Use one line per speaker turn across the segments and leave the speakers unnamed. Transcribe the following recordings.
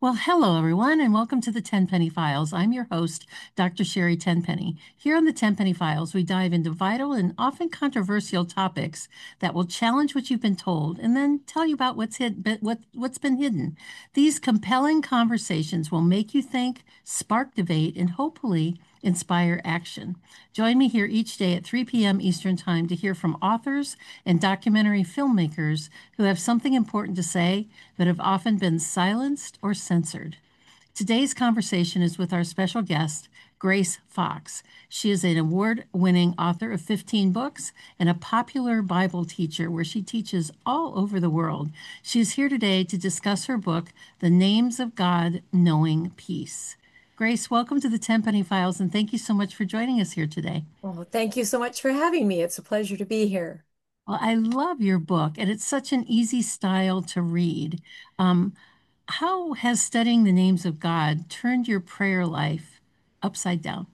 Well, hello everyone, and welcome to the Tenpenny Files. I'm your host, Dr. Sherry Tenpenny. Here on the Tenpenny Files, we dive into vital and often controversial topics that will challenge what you've been told and then tell you about what's been hidden. These compelling conversations will make you think, spark debate, and hopefully inspire action. Join me here each day at 3 p.m. Eastern Time to hear from authors and documentary filmmakers who have something important to say but have often been silenced or censored. Today's conversation is with our special guest, Grace Fox. She is an award winning author of 15 books and a popular Bible teacher where she teaches all over the world. She is here today to discuss her book, The Names of God Knowing Peace. Grace, welcome to the Tenpenny Files, and thank you so much for joining us here today.
Well, thank you so much for having me. It's a pleasure to be here.
Well, I love your book, and it's such an easy style to read. Um, how has studying the names of God turned your prayer life upside down?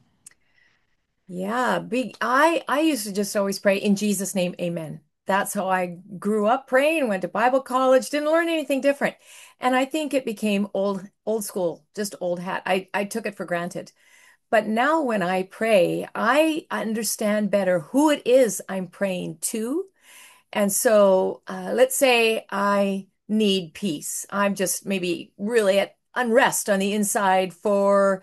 Yeah, I used to just always pray in Jesus' name, amen. That's how I grew up praying, went to Bible college, didn't learn anything different. And I think it became old school, just old hat. I took it for granted. But now when I pray, I understand better who it is I'm praying to. And so let's say I need peace. I'm just maybe really at unrest on the inside for,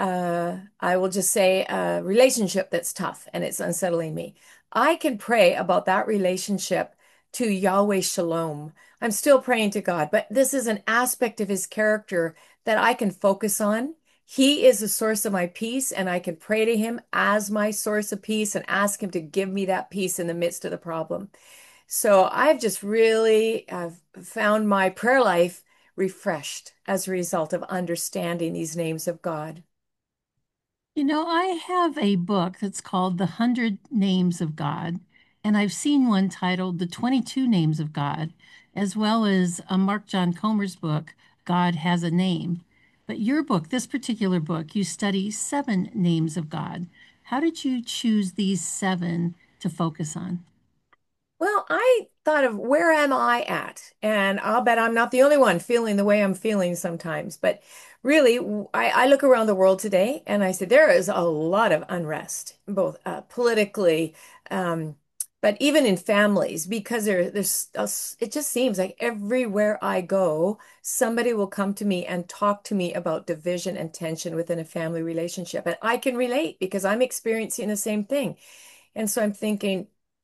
I will just say, a relationship that's tough and it's unsettling me. I can pray about that relationship to Yahweh Shalom. I'm still praying to God, but this is an aspect of his character that I can focus on. He is the source of my peace, and I can pray to him as my source of peace and ask him to give me that peace in the midst of the problem. So I've just really found my prayer life refreshed as a result of understanding these names of God.
You know, I have a book that's called The 100 Names of God, and I've seen one titled The 22 Names of God, as well as a Mark John Comer's book, God Has a Name. But your book, this particular book, you study 7 names of God. How did you choose these 7 to focus on?
Well, I thought of where am I at? And I'll bet I'm not the only one feeling the way I'm feeling sometimes. But really, I look around the world today and I say there is a lot of unrest, both politically, um, but even in families, because it just seems like everywhere I go, somebody will come to me and talk to me about division and tension within a family relationship. And I can relate because I'm experiencing the same thing. And so I'm thinking,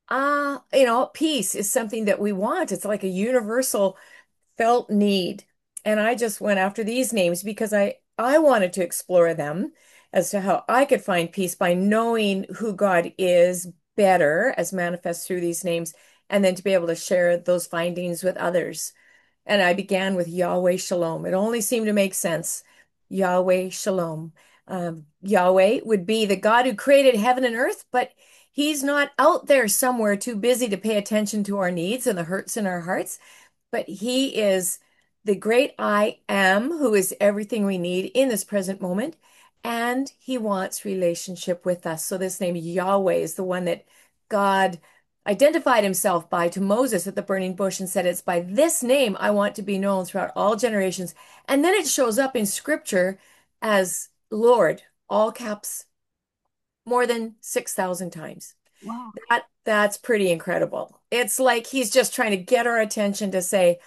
peace is something that we want. It's like a universal felt need. And I just went after these names because I wanted to explore them as to how I could find peace by knowing who God is better as manifest through these names, and then to be able to share those findings with others. And I began with Yahweh Shalom. It only seemed to make sense. Yahweh Shalom. Yahweh would be the God who created heaven and earth, but he's not out there somewhere too busy to pay attention to our needs and the hurts in our hearts. But he is the great I am, who is everything we need in this present moment. And he wants relationship with us. So this name Yahweh is the one that God identified himself by to Moses at the burning bush and said, it's by this name I want to be known throughout all generations. And then it shows up in scripture as Lord, all caps, more than 6,000 times.
Wow.
That's pretty incredible. It's like he's just trying to get our attention to say,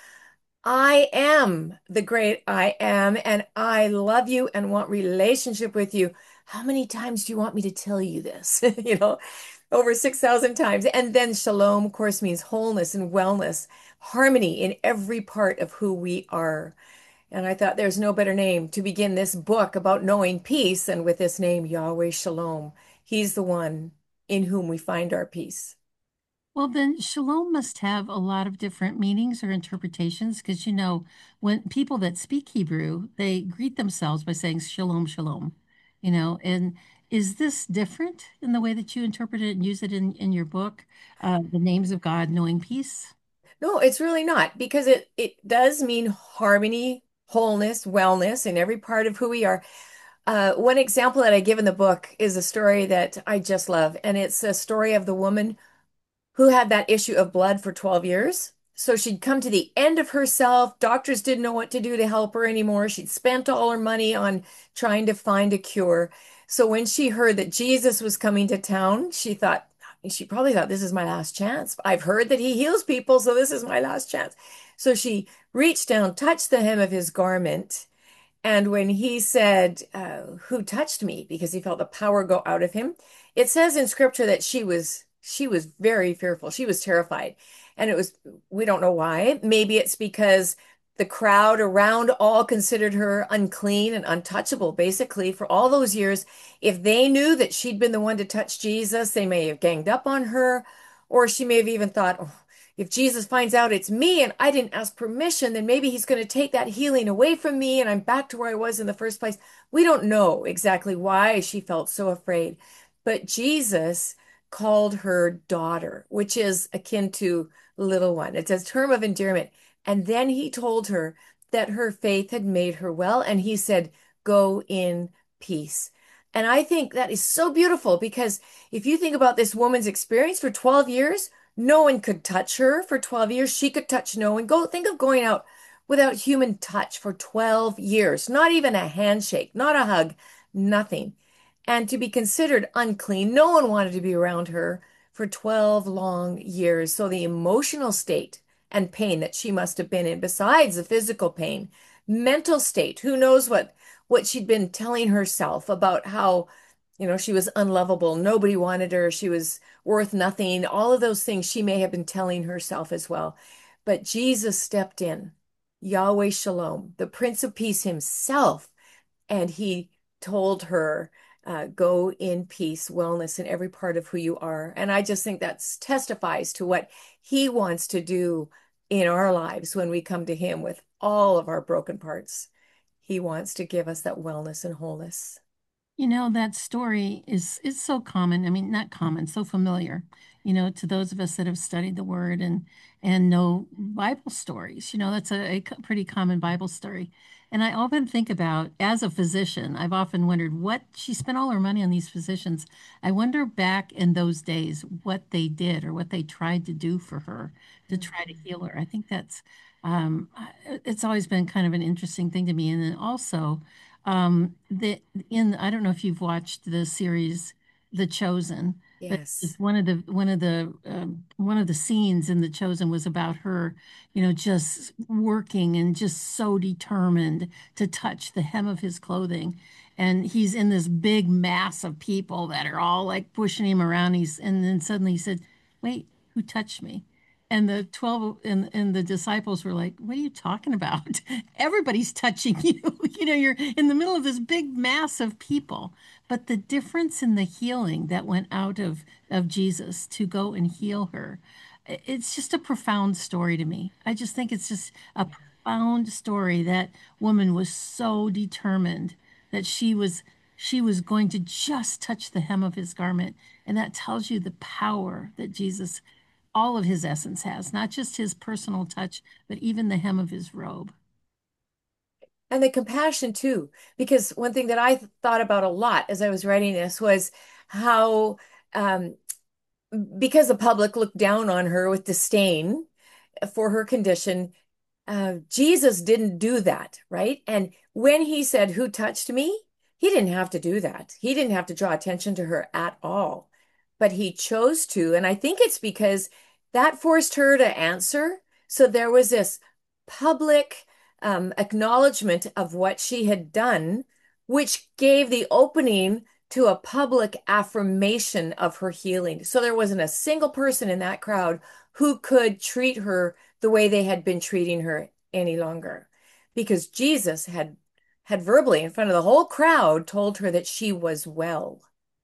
I am the great I am, and I love you and want relationship with you. How many times do you want me to tell you this? Over 6,000 times. And then shalom, of course, means wholeness and wellness, harmony in every part of who we are. And I thought there's no better name to begin this book about knowing peace than with this name, Yahweh Shalom. He's the one in whom we find our peace.
Well, then shalom must have a lot of different meanings or interpretations because, you know, when people that speak Hebrew, they greet themselves by saying shalom, shalom, and is this different in the way that you interpret it and use it in your book, The Names of God, Knowing Peace?
No, it's really not because it does mean harmony, wholeness, wellness in every part of who we are. One example that I give in the book is a story that I just love, and it's a story of the woman who had that issue of blood for 12 years. So she'd come to the end of herself. Doctors didn't know what to do to help her anymore. She'd spent all her money on trying to find a cure. So when she heard that Jesus was coming to town, she probably thought, this is my last chance. I've heard that he heals people, so this is my last chance. So she reached down, touched the hem of his garment, and when he said, "Who touched me?" because he felt the power go out of him, it says in scripture that she was very fearful. She was terrified. And it was, we don't know why. Maybe it's because the crowd around all considered her unclean and untouchable, basically, for all those years. If they knew that she'd been the one to touch Jesus, they may have ganged up on her, or she may have even thought, oh, if Jesus finds out it's me and I didn't ask permission, then maybe he's going to take that healing away from me and I'm back to where I was in the first place. We don't know exactly why she felt so afraid, but Jesus called her daughter, which is akin to little one. It's a term of endearment. And then he told her that her faith had made her well, and he said, "Go in peace." And I think that is so beautiful because if you think about this woman's experience for 12 years, no one could touch her for 12 years. She could touch no one. Go think of going out without human touch for 12 years, not even a handshake, not a hug, nothing. And to be considered unclean, no one wanted to be around her for 12 long years. So the emotional state and pain that she must have been in, besides the physical pain, mental state, who knows what she'd been telling herself about how, she was unlovable, nobody wanted her, she was worth nothing, all of those things she may have been telling herself as well. But Jesus stepped in, Yahweh Shalom, the Prince of Peace himself, and he told her, go in peace, wellness in every part of who you are. And I just think that testifies to what he wants to do in our lives when we come to him with all of our broken parts. He wants to give us that wellness and wholeness.
That story is so common. I mean, not common, so familiar, to those of us that have studied the word and know Bible stories. That's a pretty common Bible story. And I often think about, as a physician, I've often wondered what she spent all her money on these physicians. I wonder back in those days what they did or what they tried to do for her to try to heal her. I think it's always been kind of an interesting thing to me. And then also, I don't know if you've watched the series The Chosen, but
Yes.
it's one of the scenes in The Chosen was about her, just working and just so determined to touch the hem of his clothing. And he's in this big mass of people that are all like pushing him around. And then suddenly he said, "Wait, who touched me?" And the 12 and the disciples were like, "What are you talking about? Everybody's touching you." You're in the middle of this big mass of people. But the difference in the healing that went out of Jesus to go and heal her, it's just a profound story to me. I just think it's just a profound story. That woman was so determined that she was going to just touch the hem of his garment. And that tells you the power that Jesus, all of his essence has, not just his personal touch, but even the hem of his robe.
And the compassion too, because one thing that I thought about a lot as I was writing this was how, um, because the public looked down on her with disdain for her condition, Jesus didn't do that, right? And when he said, "Who touched me?" he didn't have to do that. He didn't have to draw attention to her at all, but he chose to. And I think it's because that forced her to answer. So there was this public acknowledgement of what she had done, which gave the opening to a public affirmation of her healing. So there wasn't a single person in that crowd who could treat her the way they had been treating her any longer, because Jesus had verbally in front of the whole crowd told her that she was well.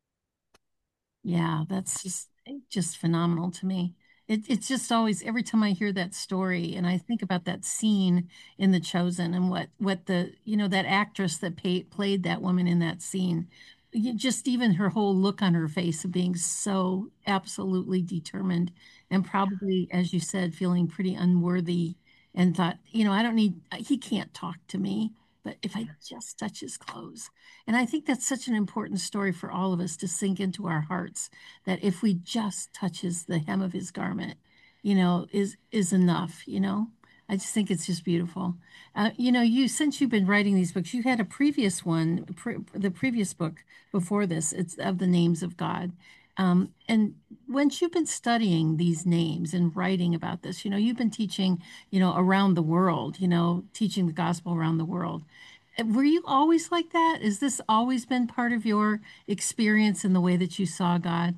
Yeah, that's just phenomenal to me. It's just always every time I hear that story and I think about that scene in The Chosen and what that actress that played that woman in that scene, just even her whole look on her face of being so absolutely determined and probably, as you said, feeling pretty unworthy and thought, I don't need, he can't talk to me, but if I just touch his clothes. And I think that's such an important story for all of us to sink into our hearts, that if we just touches the hem of his garment, is enough, I just think it's just beautiful. Since you've been writing these books, you had a previous one, the previous book before this, it's of the names of God. And once you've been studying these names and writing about this, you've been teaching, around the world, teaching the gospel around the world. Were you always like that? Has this always been part of your experience in the way that you saw God?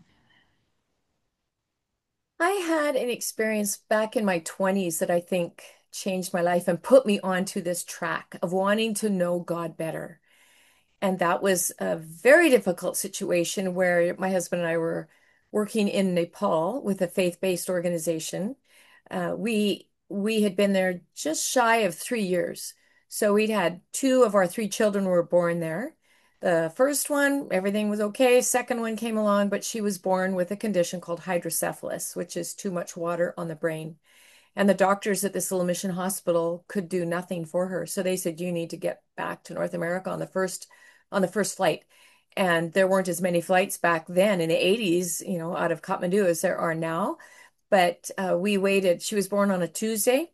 I had an experience back in my 20s that I think changed my life and put me onto this track of wanting to know God better. And that was a very difficult situation where my husband and I were working in Nepal with a faith-based organization. We had been there just shy of 3 years. So we'd had two of our three children were born there. The first one, everything was okay. Second one came along, but she was born with a condition called hydrocephalus, which is too much water on the brain. And the doctors at this little mission hospital could do nothing for her. So they said, you need to get back to North America on the first flight. And there weren't as many flights back then in the 80s, out of Kathmandu as there are now. But we waited. She was born on a Tuesday,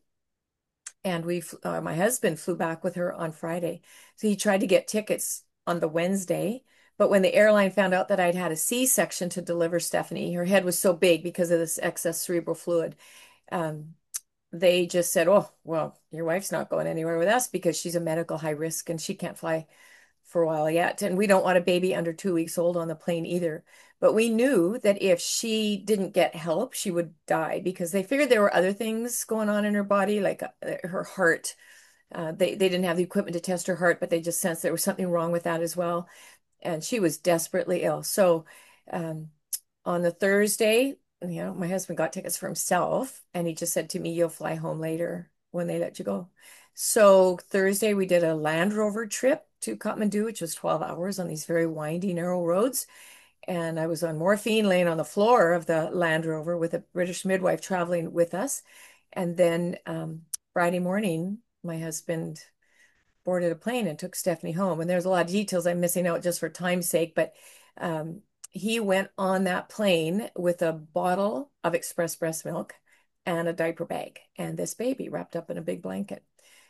and my husband flew back with her on Friday. So he tried to get tickets on the Wednesday. But when the airline found out that I'd had a C-section to deliver Stephanie, her head was so big because of this excess cerebral fluid. Um, they just said, "Oh, well, your wife's not going anywhere with us because she's a medical high risk and she can't fly for a while yet. And we don't want a baby under 2 weeks old on the plane either." But we knew that if she didn't get help, she would die because they figured there were other things going on in her body, like her heart. They didn't have the equipment to test her heart, but they just sensed there was something wrong with that as well. And she was desperately ill. So um, on the Thursday, my husband got tickets for himself and he just said to me, "You'll fly home later when they let you go." So Thursday we did a Land Rover trip to Kathmandu, which was 12 hours on these very windy, narrow roads. And I was on morphine laying on the floor of the Land Rover with a British midwife traveling with us. And then Friday morning, my husband boarded a plane and took Stephanie home. And there's a lot of details I'm missing out just for time's sake, but um, he went on that plane with a bottle of express breast milk and a diaper bag and this baby wrapped up in a big blanket.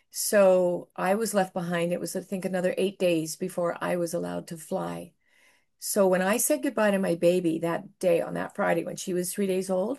So I was left behind. It was, I think, another 8 days before I was allowed to fly. So when I said goodbye to my baby that day on that Friday when she was 3 days old,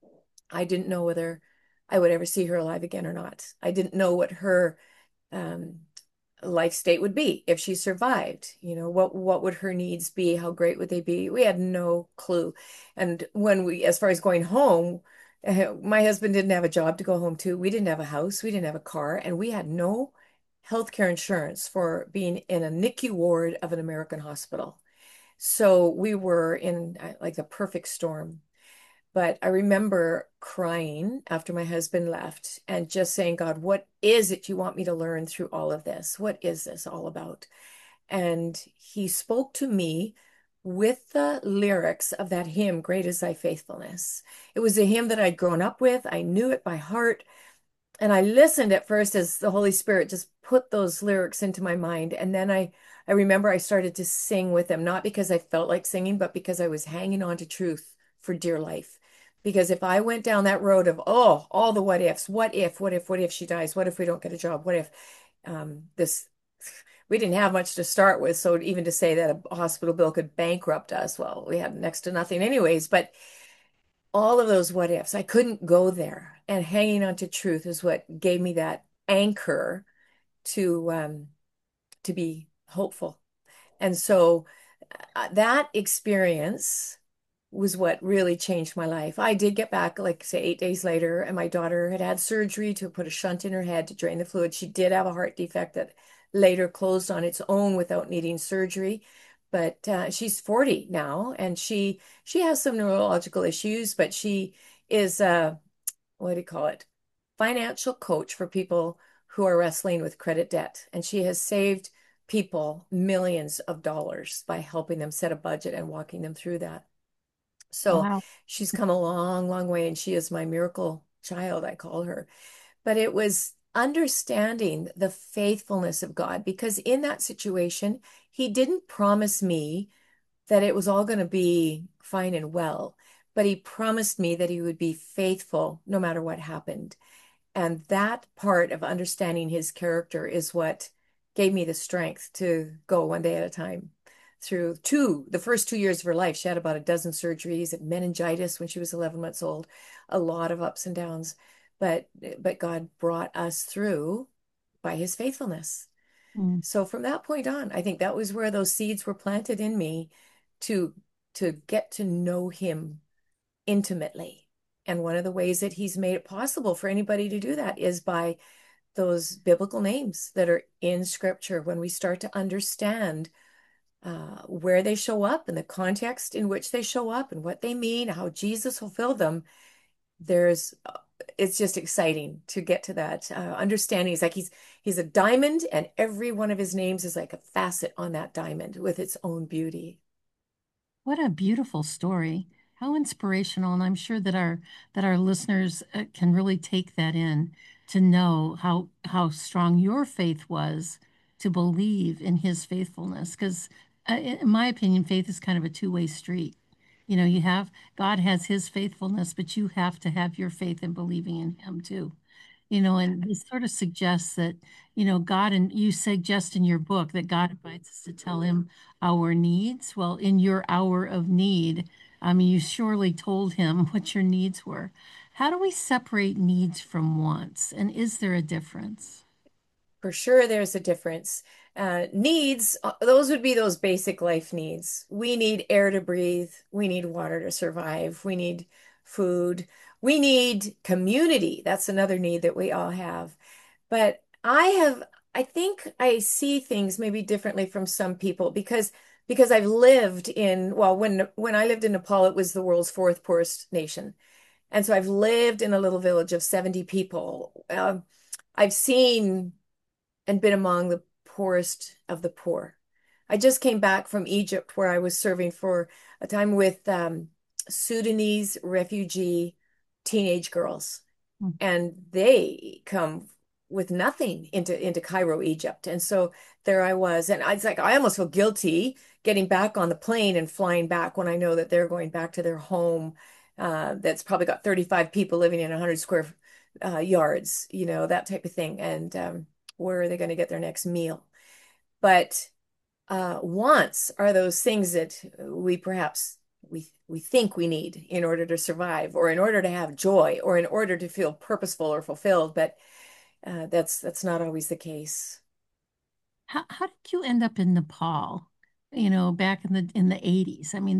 I didn't know whether I would ever see her alive again or not. I didn't know what her um, life state would be if she survived. What would her needs be? How great would they be? We had no clue. And as far as going home, my husband didn't have a job to go home to. We didn't have a house. We didn't have a car, and we had no healthcare insurance for being in a NICU ward of an American hospital. So we were in like the perfect storm. But I remember crying after my husband left and just saying, "God, what is it you want me to learn through all of this? What is this all about?" And he spoke to me with the lyrics of that hymn, "Great is Thy Faithfulness." It was a hymn that I'd grown up with. I knew it by heart. And I listened at first as the Holy Spirit just put those lyrics into my mind. And then I remember I started to sing with them, not because I felt like singing, but because I was hanging on to truth for dear life. Because if I went down that road of, oh, all the what ifs, what if she dies? What if we don't get a job? What if this, we didn't have much to start with. So even to say that a hospital bill could bankrupt us, well, we had next to nothing anyways. But all of those what ifs, I couldn't go there. And hanging on to truth is what gave me that anchor to be hopeful. And so that experience was what really changed my life. I did get back, like say 8 days later, and my daughter had had surgery to put a shunt in her head to drain the fluid. She did have a heart defect that later closed on its own without needing surgery. But she's 40 now, and she has some neurological issues, but she is what do you call it? Financial coach for people who are wrestling with credit debt. And she has saved people millions of dollars by helping them set a budget and walking them through that. So
Wow.
she's come a long, long way, and she is my miracle child, I call her. But it was understanding the faithfulness of God because in that situation, He didn't promise me that it was all going to be fine and well. but he promised me that he would be faithful no matter what happened. And that part of understanding his character is what gave me the strength to go one day at a time through the first 2 years of her life. She had about a dozen surgeries and meningitis when she was 11 months old, a lot of ups and downs. But God brought us through by his faithfulness.
Mm.
So from that point on, I think that was where those seeds were planted in me to to get to know him intimately. And one of the ways that he's made it possible for anybody to do that is by those biblical names that are in scripture. When we start to understand where they show up and the context in which they show up and what they mean, how Jesus fulfilled them, there's it's just exciting to get to that understanding. It's like he's a diamond, and every one of his names is like a facet on that diamond with its own beauty.
What a beautiful story. How inspirational. And I'm sure that our listeners can really take that in to know how strong your faith was to believe in his faithfulness. Because in my opinion, faith is kind of a two-way street. You know, you have God has his faithfulness, but you have to have your faith in believing in him too. You know, and this sort of suggests that, you know, God, and you suggest in your book that God invites us to tell him our needs. Well, in your hour of need, I mean, you surely told him what your needs were. How do we separate needs from wants? And is there a difference?
For sure, there's a difference. Needs, those would be those basic life needs. We need air to breathe. We need water to survive. We need food. We need community. That's another need that we all have. But I think I see things maybe differently from some people because I've lived in, well, when I lived in Nepal, it was the world's fourth poorest nation. And so I've lived in a little village of 70 people. I've seen and been among the poorest of the poor. I just came back from Egypt where I was serving for a time with Sudanese refugee teenage girls,
Mm.
and they come with nothing into Cairo, Egypt. And so there I was, and I was like, I almost feel guilty getting back on the plane and flying back when I know that they're going back to their home that's probably got 35 people living in 100 square yards, you know, that type of thing. And where are they going to get their next meal? But wants are those things that we perhaps we think we need in order to survive, or in order to have joy, or in order to feel purposeful or fulfilled. But that's not always the case.
How did you end up in Nepal? You know, back in the 80s. I mean,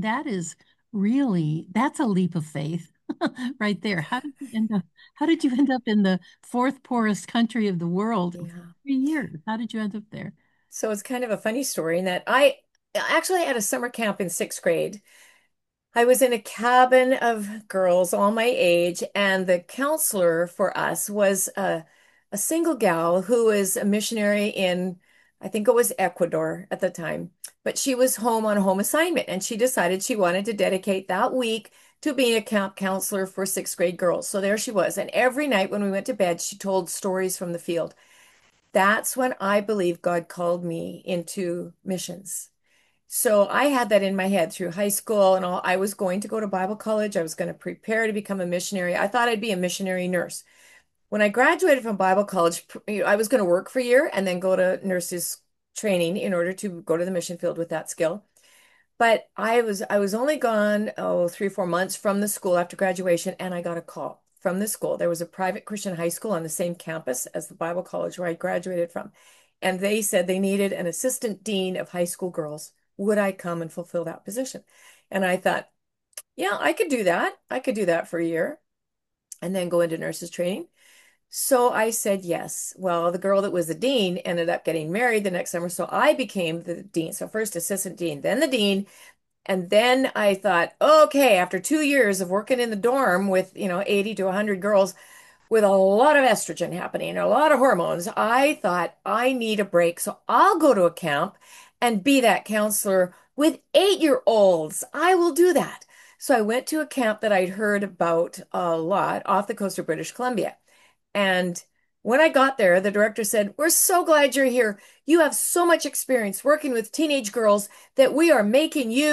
that's a leap of faith right there. How did you end up in the fourth poorest country of the world for
Yeah.
3 years? How did you end up there?
So it's kind of a funny story in that I actually had a summer camp in sixth grade. I was in a cabin of girls all my age, and the counselor for us was a single gal who was a missionary in, I think it was Ecuador at the time, but she was home on a home assignment, and she decided she wanted to dedicate that week to being a camp counselor for sixth grade girls. So there she was. And every night when we went to bed, she told stories from the field. That's when I believe God called me into missions. So I had that in my head through high school and all. I was going to go to Bible college. I was going to prepare to become a missionary. I thought I'd be a missionary nurse. When I graduated from Bible college, I was going to work for a year and then go to nurses training in order to go to the mission field with that skill. But I was only gone, 3 or 4 months from the school after graduation, and I got a call from the school. There was a private Christian high school on the same campus as the Bible college where I graduated from. And they said they needed an assistant dean of high school girls. Would I come and fulfill that position? And I thought, yeah, I could do that. I could do that for a year and then go into nurses training. So I said yes. Well, the girl that was the dean ended up getting married the next summer. So I became the dean. So first assistant dean, then the dean. And then I thought, okay, after 2 years of working in the dorm with, 80 to 100 girls with a lot of estrogen happening, a lot of hormones, I thought I need a break. So I'll go to a camp and be that counselor with 8-year-olds. I will do that. So I went to a camp that I'd heard about a lot off the coast of British Columbia. And when I got there, the director said, "We're so glad you're here. You have so much experience working with teenage girls that we are making you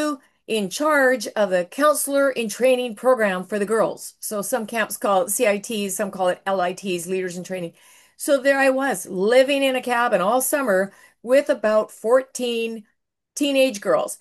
in charge of the counselor in training program for the girls. So some camps call it CITs, some call it LITs, leaders in training. So there I was living in a cabin all summer with about 14 teenage girls.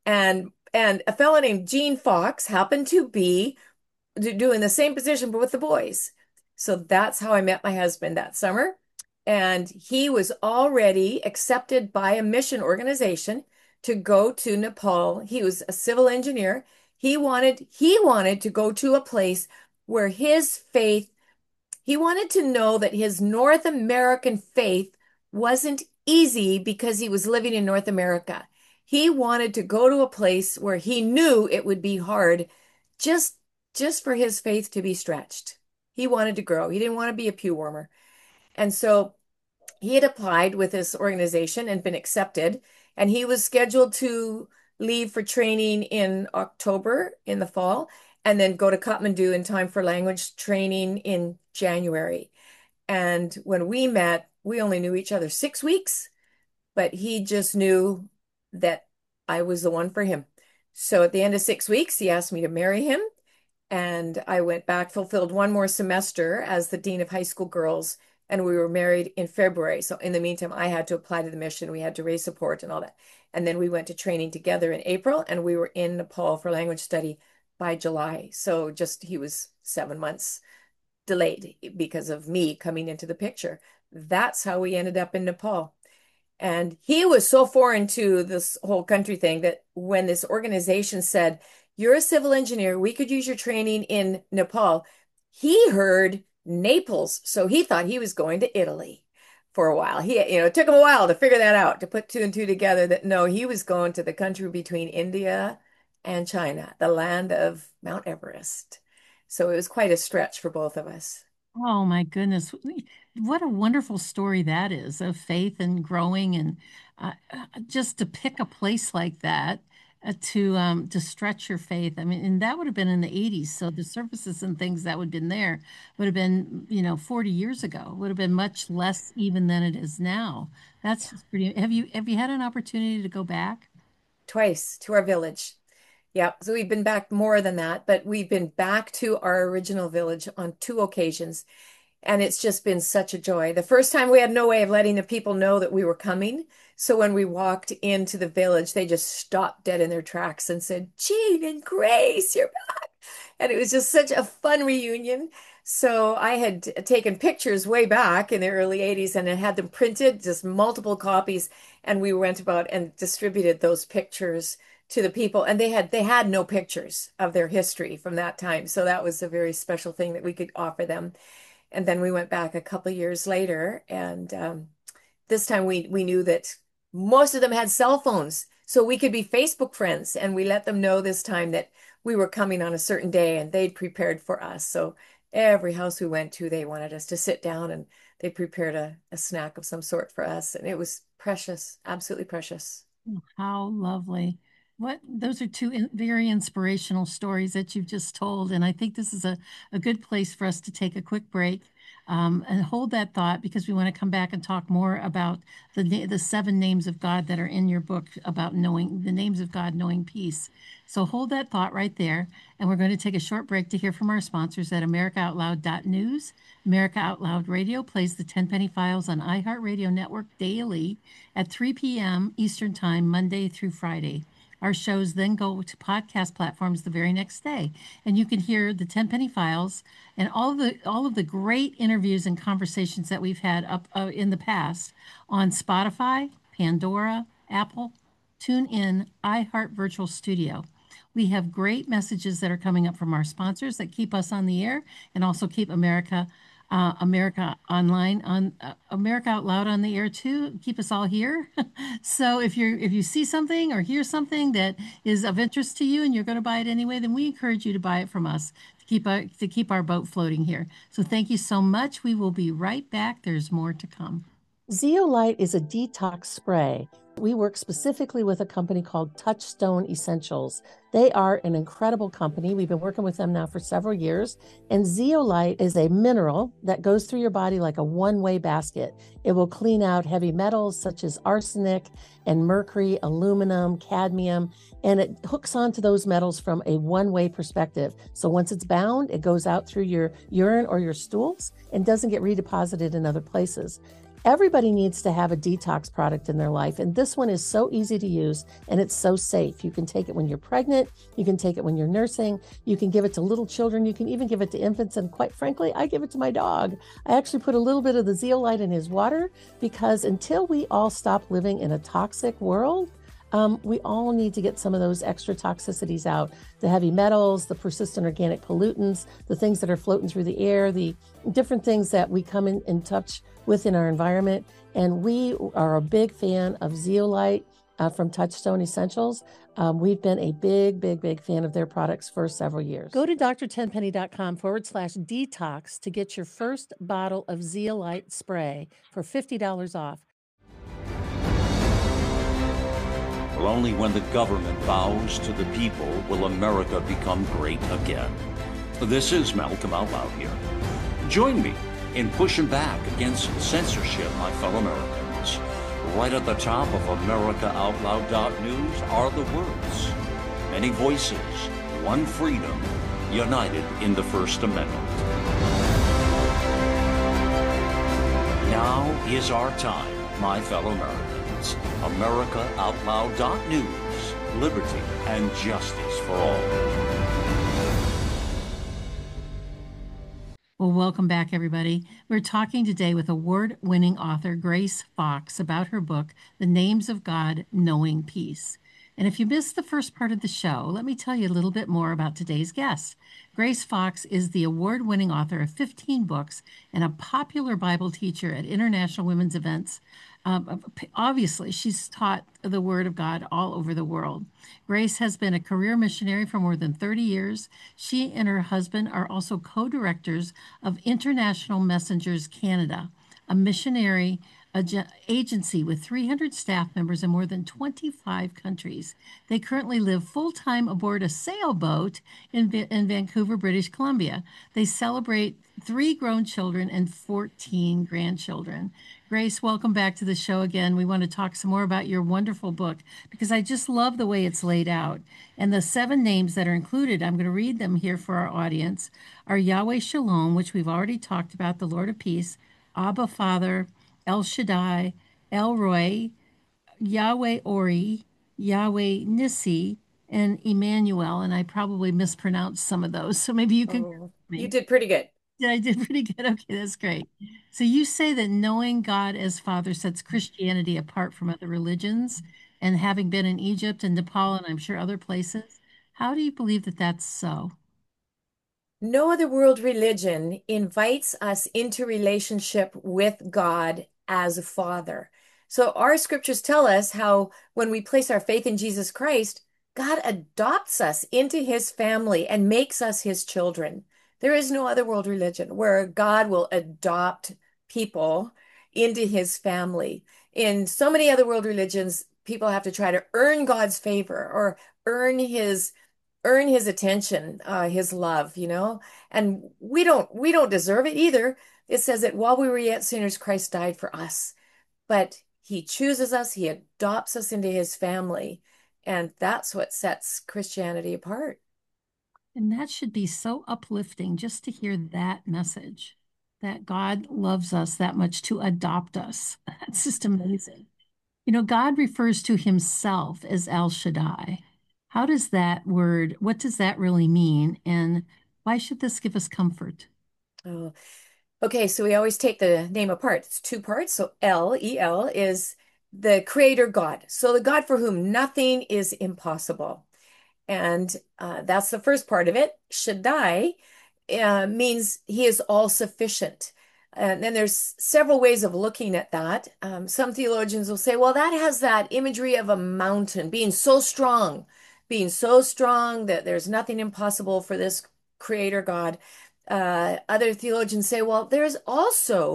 And a fellow named Gene Fox happened to be doing the same position but with the boys. So that's how I met my husband that summer. And he was already accepted by a mission organization to go to Nepal. He was a civil engineer. He wanted to go to a place where his faith, he wanted to know that his North American faith wasn't easy because he was living in North America. He wanted to go to a place where he knew it would be hard just just for his faith to be stretched. He wanted to grow. He didn't want to be a pew warmer. And so he had applied with this organization and been accepted, and he was scheduled to leave for training in October in the fall, and then go to Kathmandu in time for language training in January. And when we met, we only knew each other 6 weeks, but he just knew that I was the one for him. So at the end of 6 weeks, he asked me to marry him. And I went back, fulfilled one more semester as the dean of high school girls, and we were married in February. So in the meantime, I had to apply to the mission. We had to raise support and all that. And then we went to training together in April, and we were in Nepal for language study by July. So just he was 7 months delayed because of me coming into the picture. That's how we ended up in Nepal. And he was so foreign to this whole country thing that when this organization said, "You're a civil engineer, we could use your training in Nepal," he heard Naples. So he thought he was going to Italy for a while. It took him a while to figure that out, to put two and two together that no, he was going to the country between India and China, the land of Mount Everest. So it was quite a stretch for both of us.
Oh my goodness. What a wonderful story that is of faith and growing and just to pick a place like that to stretch your faith. I mean, and that would have been in the 80s. So the services and things that would have been there would have been, 40 years ago, would have been much less even than it is now. That's just pretty. Have you had an opportunity to go back?
Twice to our village. Yeah, so we've been back more than that, but we've been back to our original village on two occasions. And it's just been such a joy. The first time we had no way of letting the people know that we were coming. So when we walked into the village, they just stopped dead in their tracks and said, "Jean and Grace, you're back." And it was just such a fun reunion. So I had taken pictures way back in the early 80s and I had them printed, just multiple copies. And we went about and distributed those pictures to the people. And they had no pictures of their history from that time. So that was a very special thing that we could offer them. And then we went back a couple years later, and this time we knew that most of them had cell phones, so we could be Facebook friends. And we let them know this time that we were coming on a certain day, and they'd prepared for us. So every house we went to, they wanted us to sit down, and they prepared a snack of some sort for us, and it was precious, absolutely precious.
How lovely. Those are two very inspirational stories that you've just told. And I think this is a good place for us to take a quick break and hold that thought because we want to come back and talk more about the seven names of God that are in your book about knowing the names of God, knowing peace. So hold that thought right there. And we're going to take a short break to hear from our sponsors at AmericaOutloud.news. America Out Loud Radio plays the Tenpenny Files on iHeartRadio Network daily at 3 p.m. Eastern Time, Monday through Friday. Our shows then go to podcast platforms the very next day, and you can hear the Tenpenny Files and all of the great interviews and conversations that we've had up in the past on Spotify, Pandora, Apple, TuneIn, iHeart Virtual Studio. We have great messages that are coming up from our sponsors that keep us on the air and also keep America online on America Out Loud on the air too. Keep us all here. So if you see something or hear something that is of interest to you and you're going to buy it anyway, then we encourage you to buy it from us to keep our boat floating here. So thank you so much. We will be right back. There's more to come. Zeolite is a detox spray we work specifically with a company called Touchstone Essentials. They are an incredible company. We've been working with them now for several years. And zeolite is a mineral that goes through your body like a one-way basket. It will clean out heavy metals such as arsenic and mercury, aluminum, cadmium, and it hooks onto those metals from a one-way perspective. So once it's bound, it goes out through your urine or your stools and doesn't get redeposited in other places. Everybody needs to have a detox product in their life, and this one is so easy to use and it's so safe. You can take it when you're pregnant, you can take it when you're nursing, you can give it to little children, you can even give it to infants, and quite frankly, I give it to my dog. I actually put a little bit of the zeolite in his water because until we all stop living in a toxic world, we all need to get some of those extra toxicities out. The heavy metals, the persistent organic pollutants, the things that are floating through the air, the different things that we come in touch with in our environment. And we are a big fan of zeolite from Touchstone Essentials. We've been a big fan of their products for several years. Go to drtenpenny.com/detox to get your first bottle of zeolite spray for $50 off.
Well, only when the government bows to the people will America become great again. This is Malcolm Out Loud here. Join me in pushing back against censorship, my fellow Americans. Right at the top of AmericaOutloud.news are the words, many voices, one freedom, united in the First Amendment. Now is our time, my fellow Americans. AmericaOutloud.news, liberty and justice for all.
Well, welcome back, everybody. We're talking today with award-winning author Grace Fox about her book, The Names of God, Knowing Peace. And if you missed the first part of the show, let me tell you a little bit more about today's guest. Grace Fox is the award-winning author of 15 books and a popular Bible teacher at international women's events. Obviously, she's taught the Word of God all over the world. Grace has been a career missionary for more than 30 years. She and her husband are also co-directors of International Messengers Canada, a missionary agency with 300 staff members in more than 25 countries. They currently live full-time aboard a sailboat in Vancouver, British Columbia. They celebrate 3 grown children and 14 grandchildren. Grace, welcome back to the show again. We want to talk some more about your wonderful book because I just love the way it's laid out. And the 7 names that are included, I'm going to read them here for our audience, are Yahweh Shalom, which we've already talked about, the Lord of Peace, Abba Father, El Shaddai, El Roi, Yahweh Ori, Yahweh Nissi, and Emmanuel. And I probably mispronounced some of those. So maybe you can correct me.
You did pretty good.
I did pretty good. Okay, that's great. So you say that knowing God as Father sets Christianity apart from other religions, and having been in Egypt and Nepal and I'm sure other places, how do you believe that that's so?
No other world religion invites us into relationship with God as a father. So our scriptures tell us how when we place our faith in Jesus Christ, God adopts us into his family and makes us his children. There is no other world religion where God will adopt people into his family. In so many other world religions, people have to try to earn God's favor or earn his attention, his love, and we don't deserve it either. It says that while we were yet sinners, Christ died for us, but he chooses us, he adopts us into his family, and that's what sets Christianity apart.
And that should be so uplifting just to hear that message, that God loves us that much to adopt us. That's just amazing. God refers to himself as El Shaddai. How does that word, what does that really mean? And why should this give us comfort?
Oh, okay, so we always take the name apart. It's 2 parts. So El, E-L, is the creator God. So the God for whom nothing is impossible. And that's the first part of it. Shaddai means he is all sufficient. And then there's several ways of looking at that. Some theologians will say, well, that has that imagery of a mountain being so strong that there's nothing impossible for this creator God. Other theologians say, well, there's also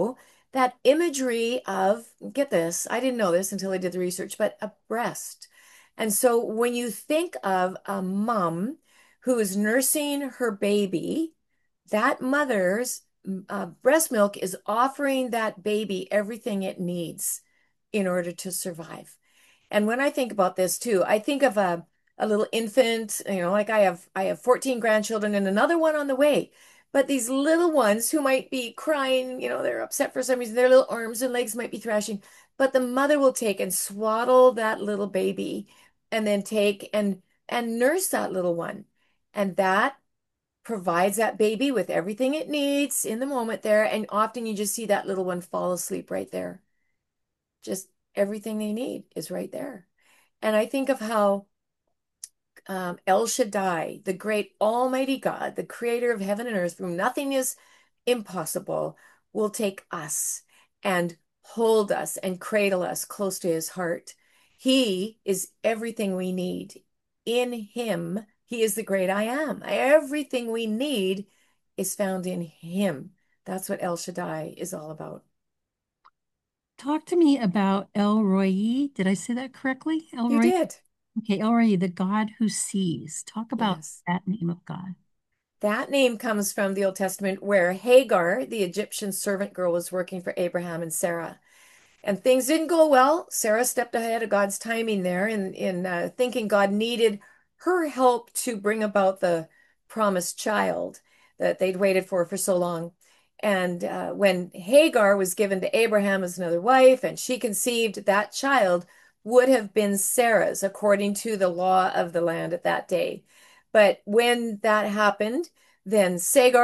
that imagery of, get this, I didn't know this until I did the research, but a breast. And so when you think of a mom who is nursing her baby, that mother's breast milk is offering that baby everything it needs in order to survive. And when I think about this too, I think of a little infant, like I have 14 grandchildren and another one on the way. But these little ones who might be crying, they're upset for some reason, their little arms and legs might be thrashing, but the mother will take and swaddle that little baby and then take and nurse that little one. And that provides that baby with everything it needs in the moment there. And often you just see that little one fall asleep right there. Just everything they need is right there. And I think of how El Shaddai, the great Almighty God, the creator of heaven and earth, whom nothing is impossible, will take us and hold us and cradle us close to his heart. He is everything we need. In him, he is the great I am. Everything we need is found in him. That's what El Shaddai is all about.
Talk to me about El Roi. Did I say that correctly? El
You
Roi.
did.
Okay, El Roi, the God who sees. Talk about
Yes.
that name of God.
That name comes from the Old Testament where Hagar, the Egyptian servant girl, was working for Abraham and Sarah. And things didn't go well. Sarah stepped ahead of God's timing there in thinking God needed her help to bring about the promised child that they'd waited for so long. And when Hagar was given to Abraham as another wife and she conceived, that child would have been Sarah's according to the law of the land at that day. But when that happened, then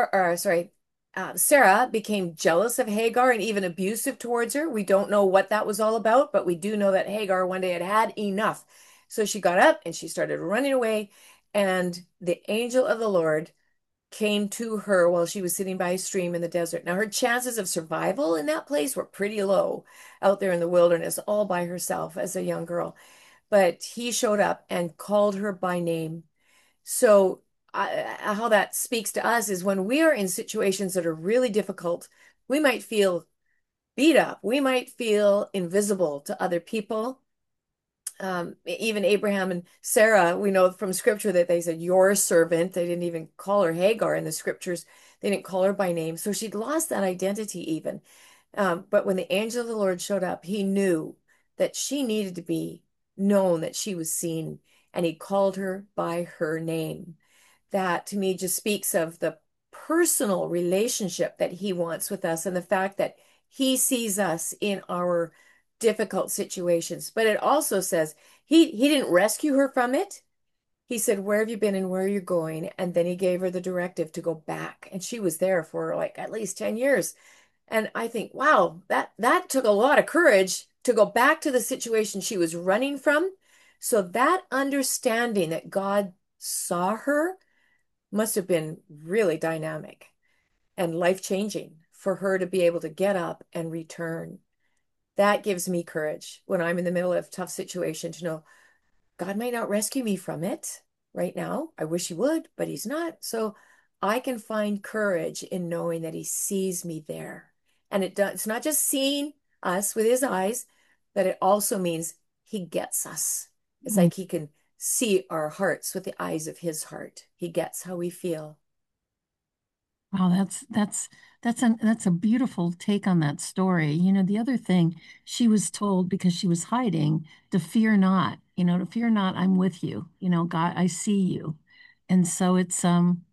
Sarah became jealous of Hagar and even abusive towards her. We don't know what that was all about, but we do know that Hagar one day had had enough. So she got up and she started running away, and the angel of the Lord came to her while she was sitting by a stream in the desert. Now, her chances of survival in that place were pretty low out there in the wilderness, all by herself as a young girl. But he showed up and called her by name. So, how that speaks to us is when we are in situations that are really difficult, we might feel beat up. We might feel invisible to other people. Even Abraham and Sarah, we know from scripture that they said, your servant. They didn't even call her Hagar in the scriptures. They didn't call her by name. So she'd lost that identity even. But when the angel of the Lord showed up, he knew that she needed to be known, that she was seen, and he called her by her name. That to me just speaks of the personal relationship that he wants with us and the fact that he sees us in our difficult situations. But it also says he didn't rescue her from it. He said, where have you been and where are you going? And then he gave her the directive to go back. And she was there for like at least 10 years. And I think, wow, that took a lot of courage to go back to the situation she was running from. So that understanding that God saw her must have been really dynamic and life-changing for her to be able to get up and return. That gives me courage when I'm in the middle of a tough situation to know God might not rescue me from it right now. I wish he would, but he's not. So I can find courage in knowing that he sees me there. And it's not just seeing us with his eyes, but it also means he gets us. It's
Mm.
like he can see our hearts with the eyes of his heart. He gets how we feel.
Wow, that's a beautiful take on that story. The other thing she was told because she was hiding to fear not, to fear not, I'm with you. God, I see you. And so it's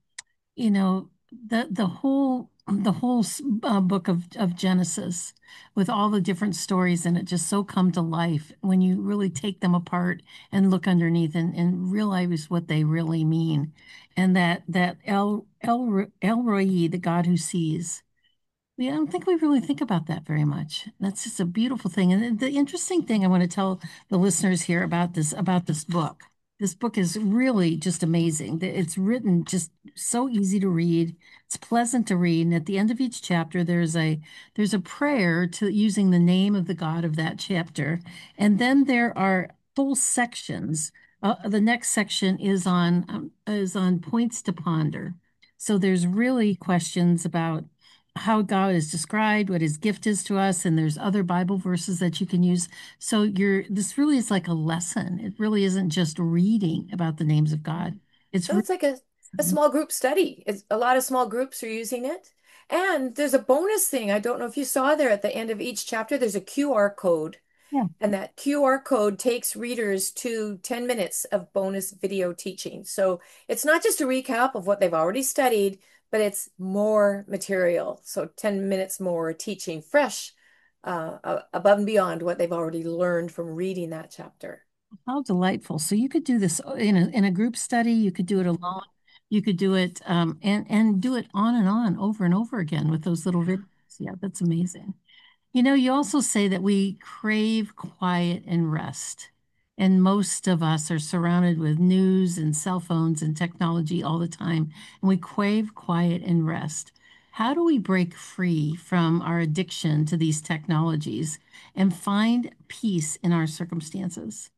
the whole book of Genesis with all the different stories in it just so come to life when you really take them apart and look underneath and realize what they really mean. And that El Roi, the God who sees. I don't think we really think about that very much. That's just a beautiful thing. And the interesting thing I want to tell the listeners here about this book. This book is really just amazing. It's written just so easy to read. It's pleasant to read. And at the end of each chapter, there's a prayer to using the name of the God of that chapter. And then there are full sections. The next section is on points to ponder. So there's really questions about how God is described, what his gift is to us, and there's other Bible verses that you can use. So this really is like a lesson. It really isn't just reading about the names of God. It's
No,
really
it's like a small group study. It's a lot of small groups are using it. And there's a bonus thing. I don't know if you saw there at the end of each chapter, there's a QR code.
yeah.
And that QR code takes readers to 10 minutes of bonus video teaching. So it's not just a recap of what they've already studied, but it's more material. So 10 minutes more teaching fresh, above and beyond what they've already learned from reading that chapter.
How delightful. So you could do this in a group study, you could do it alone, you could do it and do it on and on over and over again with those little videos. Yeah, that's amazing. You know, you also say that we crave quiet and rest. And most of us are surrounded with news and cell phones and technology all the time, and we crave quiet and rest. How do we break free from our addiction to these technologies and find peace in our circumstances?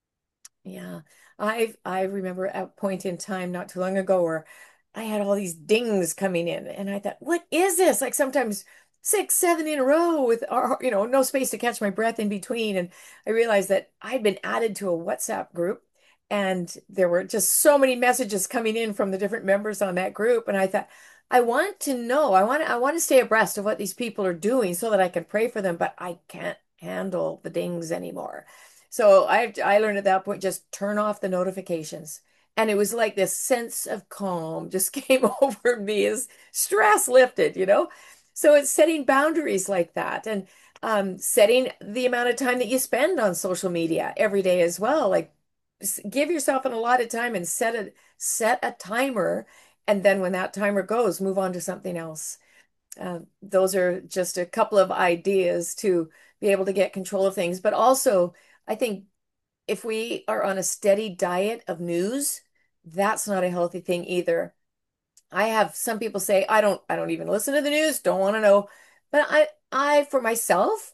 Yeah, I remember at a point in time not too long ago where I had all these dings coming in, and I thought, what is this? Like sometimes six, seven in a row with no space to catch my breath in between. And I realized that I'd been added to a WhatsApp group, and there were just so many messages coming in from the different members on that group. And I thought, I want to know, I want to stay abreast of what these people are doing so that I can pray for them, but I can't handle the dings anymore. So I learned at that point just turn off the notifications. And it was like this sense of calm just came over me as stress lifted. So it's setting boundaries like that and setting the amount of time that you spend on social media every day as well. Like give yourself an allotted time and set a timer. And then when that timer goes, move on to something else. Those are just a couple of ideas to be able to get control of things. But also, I think if we are on a steady diet of news, that's not a healthy thing either. I have some people say, I don't even listen to the news, don't want to know. But for myself,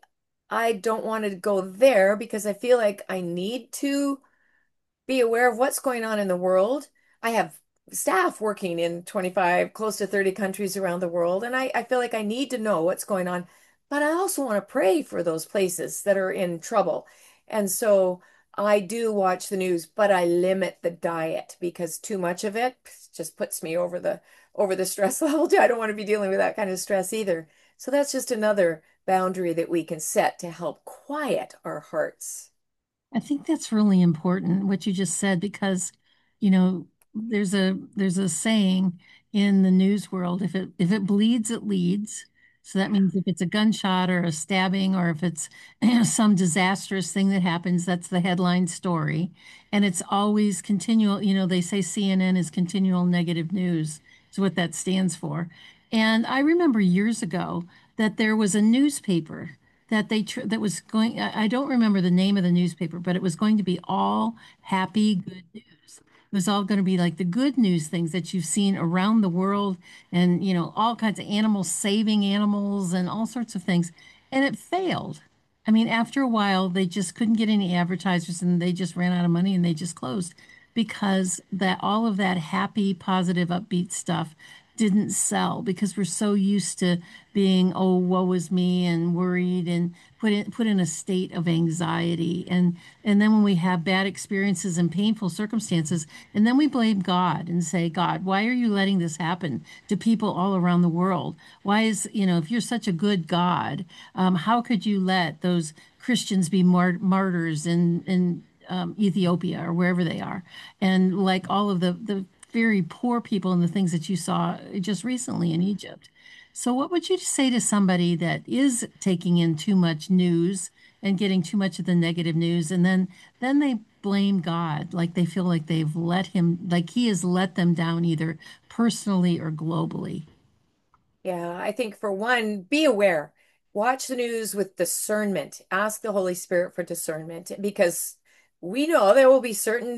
I don't want to go there because I feel like I need to be aware of what's going on in the world. I have staff working in 25, close to 30 countries around the world, and I feel like I need to know what's going on. But I also want to pray for those places that are in trouble. And so I do watch the news, but I limit the diet because too much of it just puts me over the stress level. I don't want to be dealing with that kind of stress either. So that's just another boundary that we can set to help quiet our hearts.
I think that's really important what you just said because, there's a saying in the news world, if it bleeds, it leads. So that means if it's a gunshot or a stabbing or if it's some disastrous thing that happens, that's the headline story. And it's always continual, they say CNN is continual negative news, is what that stands for. And I remember years ago that there was a newspaper that was going, I don't remember the name of the newspaper, but it was going to be all happy good news. It was all going to be like the good news things that you've seen around the world and all kinds of animals saving animals and all sorts of things, and it failed. I mean, after a while they just couldn't get any advertisers and they just ran out of money and they just closed because that all of that happy positive upbeat stuff didn't sell because we're so used to being, oh, woe is me, and worried and put in a state of anxiety. And then when we have bad experiences and painful circumstances, and then we blame God and say, God, why are you letting this happen to people all around the world? Why if you're such a good God, how could you let those Christians be martyrs in Ethiopia or wherever they are, and like all of the very poor people and the things that you saw just recently in Egypt. So, what would you say to somebody that is taking in too much news and getting too much of the negative news, and then they blame God, like they feel like they've let him, like he has let them down either personally or globally?
Yeah, I think for one, be aware. Watch the news with discernment. Ask the Holy Spirit for discernment because we know there will be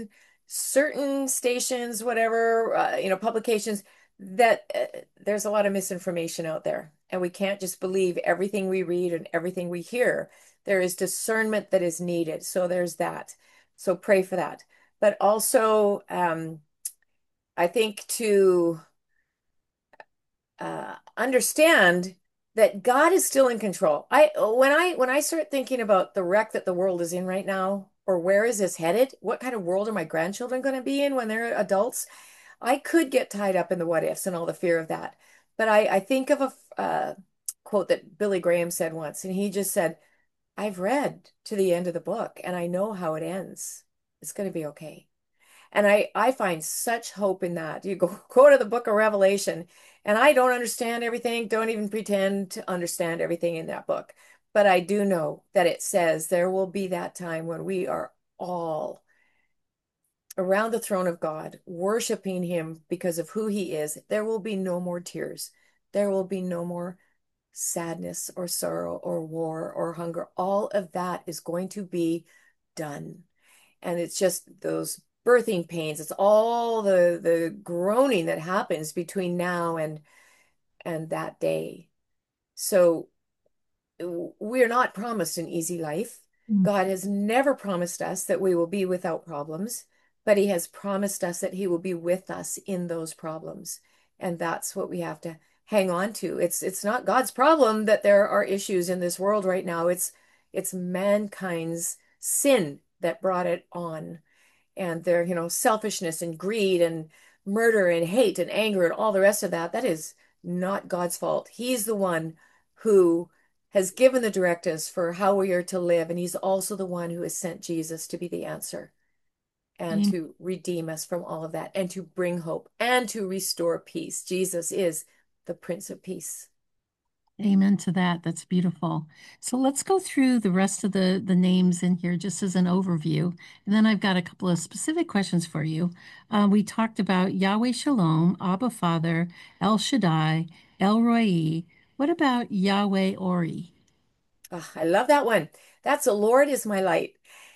certain stations, whatever, publications that there's a lot of misinformation out there, and we can't just believe everything we read and everything we hear. There is discernment that is needed. So there's that. So pray for that. But also, I think to understand that God is still in control. When I start thinking about the wreck that the world is in right now, or where is this headed? What kind of world are my grandchildren going to be in when they're adults? I could get tied up in the what ifs and all the fear of that. But I think of a quote that Billy Graham said once, and he just said, I've read to the end of the book and I know how it ends. It's going to be okay. And I find such hope in that. You go to the book of Revelation, and I don't understand everything, don't even pretend to understand everything in that book. But I do know that it says there will be that time when we are all around the throne of God, worshiping him because of who he is. There will be no more tears. There will be no more sadness or sorrow or war or hunger. All of that is going to be done. And it's just those birthing pains. It's all the groaning that happens between now and that day. So we're not promised an easy life.
Mm.
God has never promised us that we will be without problems, but he has promised us that he will be with us in those problems. And that's what we have to hang on to. It's not God's problem that there are issues in this world right now. It's mankind's sin that brought it on, and their, selfishness and greed and murder and hate and anger and all the rest of that. That is not God's fault. He's the one who has given the directives for how we are to live, and he's also the one who has sent Jesus to be the answer and
Amen.
to redeem us from all of that and to bring hope and to restore peace. Jesus is the Prince of Peace.
Amen to that. That's beautiful. So let's go through the rest of the names in here just as an overview. And then I've got a couple of specific questions for you. We talked about Yahweh Shalom, Abba Father, El Shaddai, El Roi. What about Yahweh Ori?
Oh, I love that one. That's the Lord is my light.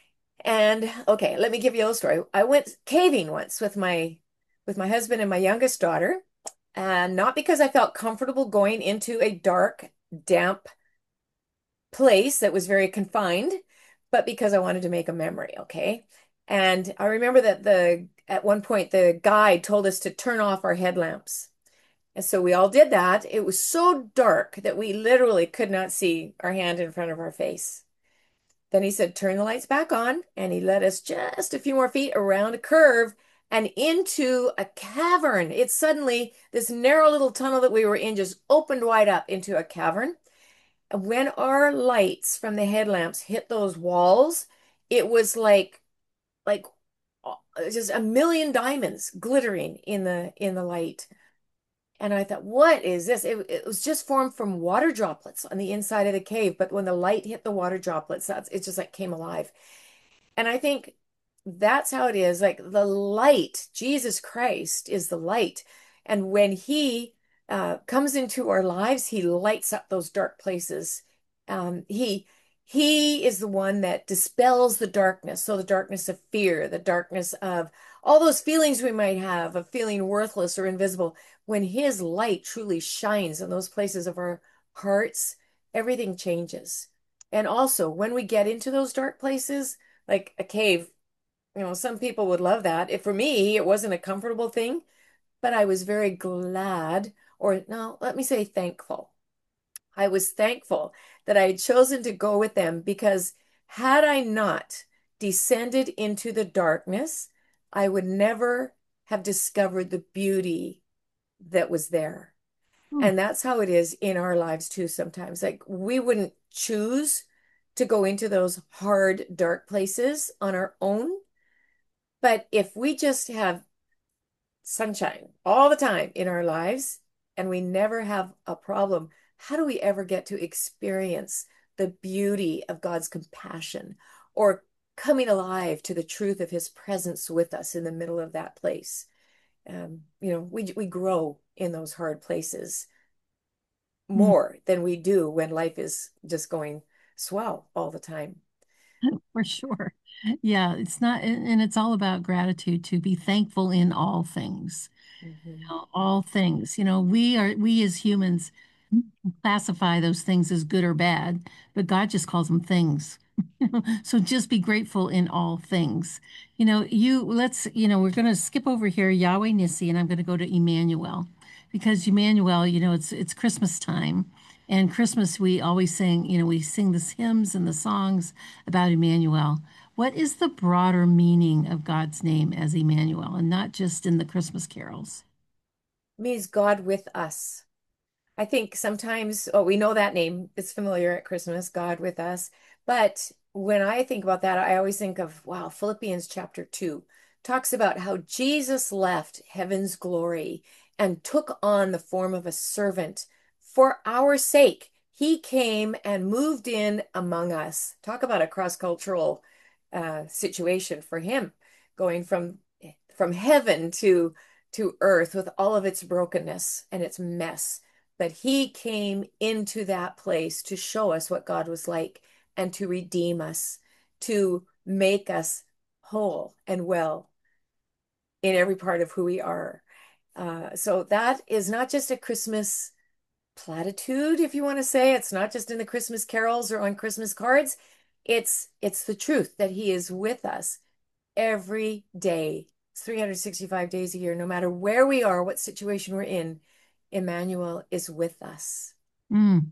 And okay, let me give you a little story. I went caving once with my husband and my youngest daughter, and not because I felt comfortable going into a dark, damp place that was very confined, but because I wanted to make a memory, okay? And I remember that the at one point the guide told us to turn off our headlamps. And so we all did that. It was so dark that we literally could not see our hand in front of our face. Then he said, turn the lights back on. And he led us just a few more feet around a curve and into a cavern. It's suddenly this narrow little tunnel that we were in just opened wide up into a cavern. And when our lights from the headlamps hit those walls, it was like just a million diamonds glittering in the light. And I thought, what is this? It was just formed from water droplets on the inside of the cave. But when the light hit the water droplets, it just like came alive. And I think that's how it is. Like the light, Jesus Christ is the light. And when he comes into our lives, he lights up those dark places. He is the one that dispels the darkness. So the darkness of fear, the darkness of all those feelings we might have of feeling worthless or invisible. When his light truly shines in those places of our hearts, everything changes. And also, when we get into those dark places, like a cave, some people would love that. If for me, it wasn't a comfortable thing, but I was very glad, or no, let me say thankful. I was thankful that I had chosen to go with them, because had I not descended into the darkness, I would never have discovered the beauty that was there.
Hmm.
And that's how it is in our lives too sometimes. Like we wouldn't choose to go into those hard, dark places on our own. But if we just have sunshine all the time in our lives and we never have a problem, how do we ever get to experience the beauty of God's compassion or coming alive to the truth of his presence with us in the middle of that place? We grow in those hard places
Hmm.
more than we do when life is just going swell all the time.
For sure. Yeah, it's not, and it's all about gratitude, to be thankful in all things.
Mhm.
All things. We as humans classify those things as good or bad, but God just calls them things. So just be grateful in all things. We're going to skip over here Yahweh Nissi, and I'm going to go to Emmanuel. because Emmanuel, it's Christmas time. And Christmas, we always sing, we sing the hymns and the songs about Emmanuel. What is the broader meaning of God's name as Emmanuel, and not just in the Christmas carols?
Means God with us. I think sometimes, oh, we know that name. It's familiar at Christmas, God with us. But when I think about that, I always think of, wow, Philippians chapter 2 talks about how Jesus left heaven's glory and took on the form of a servant for our sake. He came and moved in among us. Talk about a cross-cultural situation for him, going from heaven to earth with all of its brokenness and its mess. But he came into that place to show us what God was like and to redeem us, to make us whole and well in every part of who we are. So that is not just a Christmas platitude, if you want to say. It's not just in the Christmas carols or on Christmas cards. It's the truth that he is with us every day. It's 365 days a year, no matter where we are, what situation we're in. Emmanuel is with us.
Mm.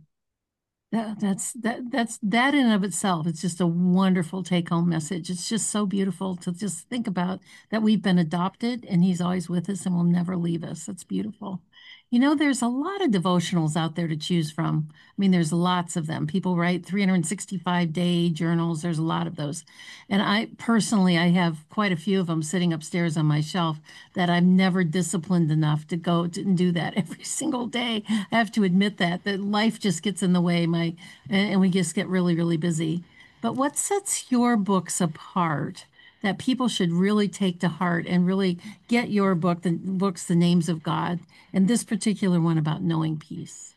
That's that in and of itself. It's just a wonderful take home message. It's just so beautiful to just think about that we've been adopted and he's always with us and will never leave us. That's beautiful. There's a lot of devotionals out there to choose from. I mean, there's lots of them. People write 365-day journals. There's a lot of those. And I personally, I have quite a few of them sitting upstairs on my shelf that I'm never disciplined enough to go and do that every single day. I have to admit that life just gets in the way, and we just get really, really busy. But what sets your books apart that people should really take to heart and really get your books, The Names of God, and this particular one about knowing peace?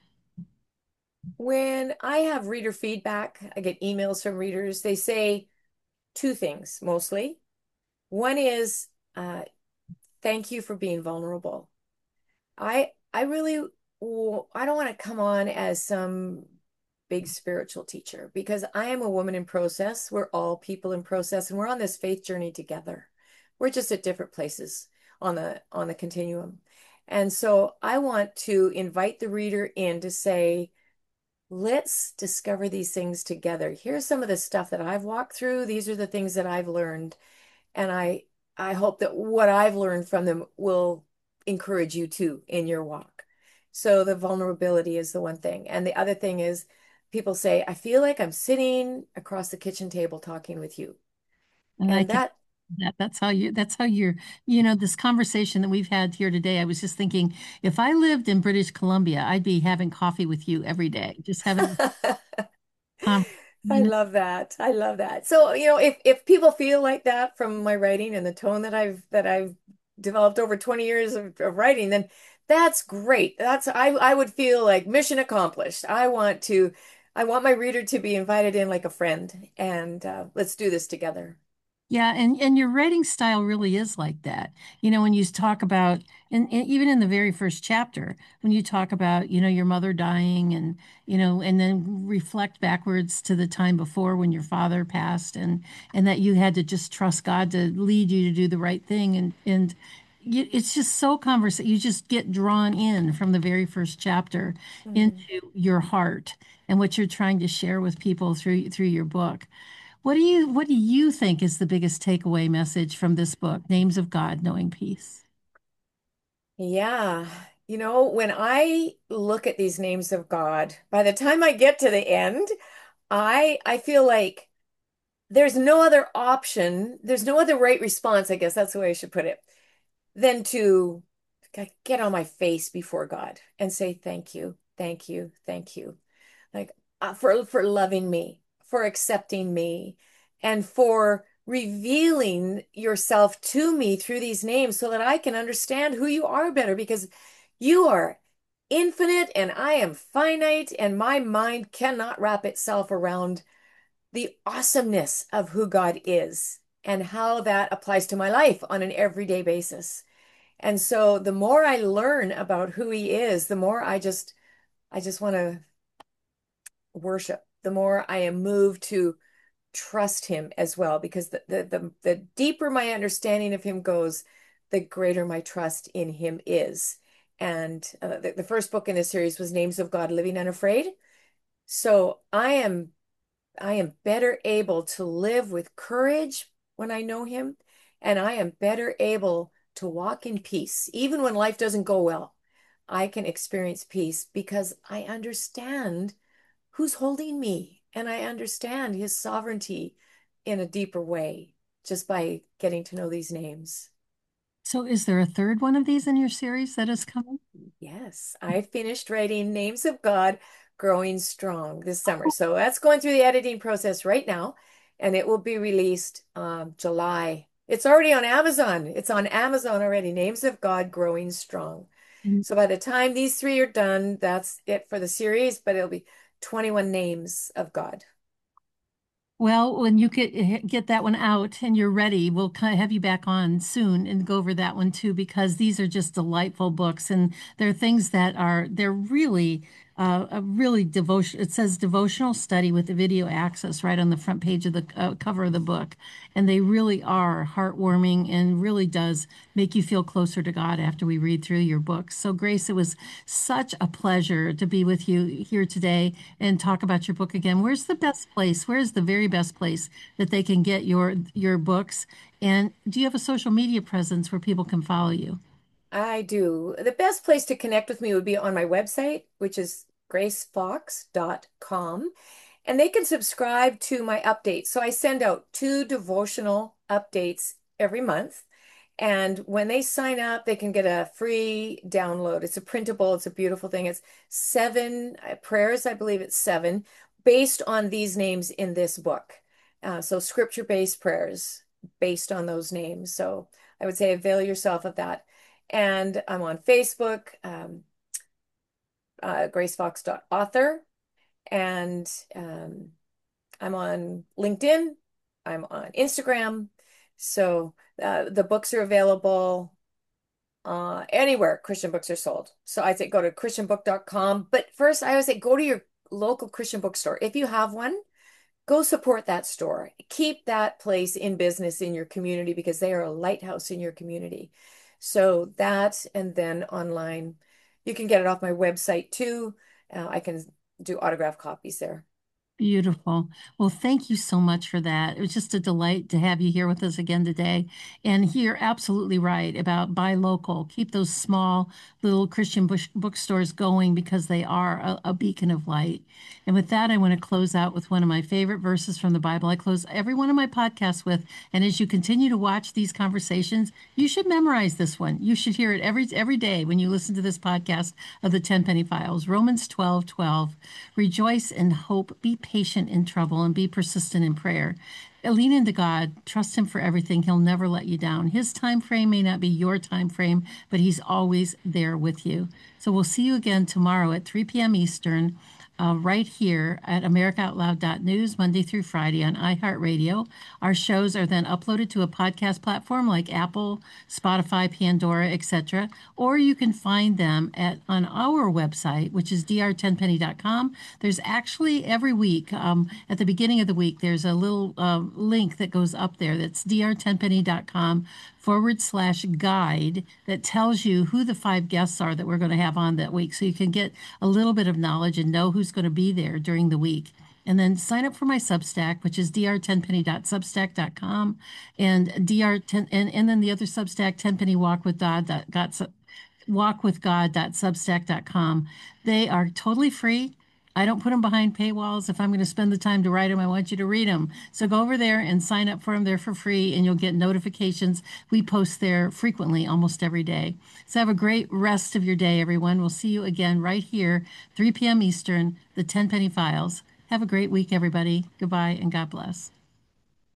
When I have reader feedback, I get emails from readers. They say two things mostly. One is, thank you for being vulnerable. I really, I don't want to come on as some big spiritual teacher because I am a woman in process. We're all people in process, and we're on this faith journey together. We're just at different places on the continuum. And so I want to invite the reader in to say, let's discover these things together. Here's some of the stuff that I've walked through. These are the things that I've learned. And I hope that what I've learned from them will encourage you too in your walk. So the vulnerability is the one thing. And the other thing is people say, I feel like I'm sitting across the kitchen table talking with you.
And I
And
can
that
that's how you're, this conversation that we've had here today. I was just thinking, if I lived in British Columbia, I'd be having coffee with you every day, just having um,
I
you know,
love that. I love that. So, if people feel like that from my writing and the tone that I've developed over 20 years of writing, then that's great. I would feel like mission accomplished. I want my reader to be invited in like a friend and let's do this together.
Yeah, and your writing style really is like that. When you talk about, and even in the very first chapter, when you talk about, your mother dying and then reflect backwards to the time before when your father passed and that you had to just trust God to lead you to do the right thing it's just so you just get drawn in from the very first chapter
Mhm.
into your heart and what you're trying to share with people through your book. What do you think is the biggest takeaway message from this book, Names of God, Knowing Peace?
Yeah. When I look at these names of God, by the time I get to the end, I feel like there's no other option. There's no other right response, I guess that's the way I should put it, than to get on my face before God and say, thank you, thank you, thank you. Like for loving me, for accepting me, and for revealing yourself to me through these names so that I can understand who you are better because you are infinite and I am finite, and my mind cannot wrap itself around the awesomeness of who God is and how that applies to my life on an everyday basis. And so the more I learn about who he is, the more I just want to worship, the more I am moved to trust him as well, because the deeper my understanding of him goes, the greater my trust in him is. And the first book in this series was Names of God, Living Unafraid. So I am better able to live with courage when I know him, and I am better able to walk in peace. Even when life doesn't go well, I can experience peace because I understand who's holding me, and I understand his sovereignty in a deeper way just by getting to know these names.
So is there a third one of these in your series that is coming?
Yes, I finished writing Names of God Growing Strong this summer. So that's going through the editing process right now, and it will be released July. It's already on Amazon. It's on Amazon already. Names of God Growing Strong. So by the time these three are done, that's it for the series, but it'll be 21 names of God.
Well, when you get that one out and you're ready, we'll kind of have you back on soon and go over that one too, because these are just delightful books, and they're things that they're really a really devotion. It says devotional study with the video access right on the front page of the cover of the book, and they really are heartwarming and really does make you feel closer to God after we read through your books. So, Grace, it was such a pleasure to be with you here today and talk about your book again. Where's the best place? Where's the very best place that they can get your books? And do you have a social media presence where people can follow you?
I do. The best place to connect with me would be on my website, which is gracefox.com. And they can subscribe to my updates. So I send out 2 devotional updates every month. And when they sign up, they can get a free download. It's a printable, it's a beautiful thing. It's 7 prayers, I believe it's 7, based on these names in this book. So scripture-based prayers based on those names. So I would say avail yourself of that. And I'm on Facebook, gracefox.author, and I'm on LinkedIn, I'm on Instagram. So the books are available anywhere Christian books are sold. So I say go to christianbook.com. But first, I always say go to your local Christian bookstore. If you have one, go support that store. Keep that place in business in your community because they are a lighthouse in your community. So that, and then online, you can get it off my website too. I can do autograph copies there.
Beautiful. Well, thank you so much for that. It was just a delight to have you here with us again today. And you're absolutely right about buy local. Keep those small little Christian bookstores going because they are a beacon of light. And with that, I want to close out with one of my favorite verses from the Bible. I close every one of my podcasts with, and as you continue to watch these conversations, you should memorize this one. You should hear it every day when you listen to this podcast of the Tenpenny Files. Romans 12:12. Rejoice in hope, be patient in trouble, and be persistent in prayer. Lean into God, trust him for everything. He'll never let you down. His time frame may not be your time frame, but he's always there with you. So we'll see you again tomorrow at 3 p.m. Eastern, right here at AmericaOutloud.news, Monday through Friday on iHeartRadio. Our shows are then uploaded to a podcast platform like Apple, Spotify, Pandora, etc. Or you can find them on our website, which is dr10penny.com. There's actually every week, at the beginning of the week, there's a little link that goes up there that's dr10penny.com/guide that tells you who the 5 guests are that we're going to have on that week. So you can get a little bit of knowledge and know who's going to be there during the week. And then sign up for my Substack, which is dr10penny.substack.com, and dr10 and then the other Substack, 10penny walkwithgod.substack.com. They are totally free. I don't put them behind paywalls. If I'm going to spend the time to write them, I want you to read them. So go over there and sign up for them. They're for free, and you'll get notifications. We post there frequently, almost every day. So have a great rest of your day, everyone. We'll see you again right here, 3 p.m. Eastern, the Tenpenny Files. Have a great week, everybody. Goodbye, and God bless.